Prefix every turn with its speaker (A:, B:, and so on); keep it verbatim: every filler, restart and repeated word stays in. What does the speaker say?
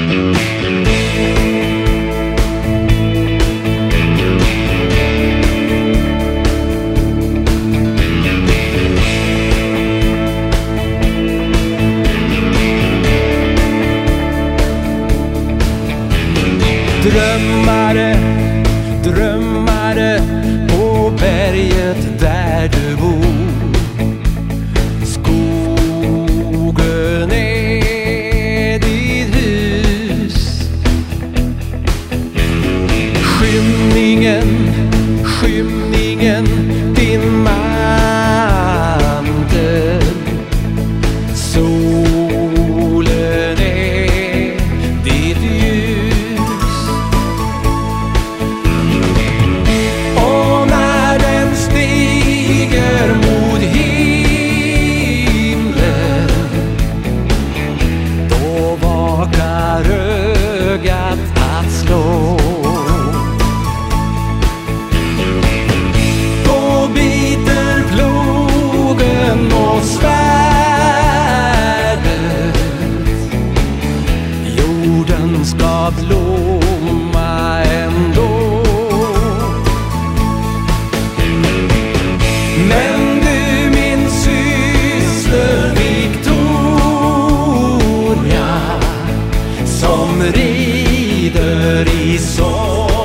A: Drömmare, drömmare på berget där du bor. Skogen är ditt hus. Skymningen, skymningen, din mantel. Solen är ditt ljus. Ögat att slå. Då biter plogen och svärdet. Jorden ska blomma ändå. Men du, min syster Victoria, som rider i sorg.